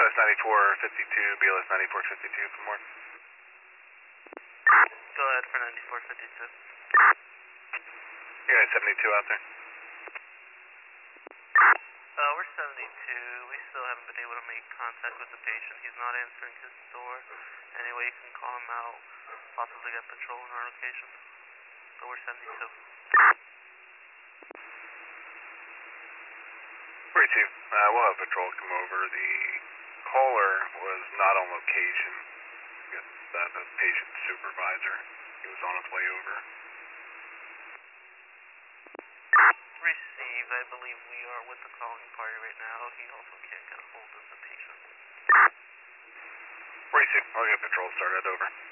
BLS 9452, BLS 9452 for more. Go ahead for 9452. You guys 72 out there? We're 72. We still haven't been able to make contact with the patient. He's not answering his door. Anyway, you can call him out, possibly get patrol in our location. So we're 72. 42. We'll have patrol come over. The caller was not on location. The patient supervisor. He was on his way over. Received. I believe we are with the calling party right now. He also can't get a hold of the patient. 42. I'll get patrol started over.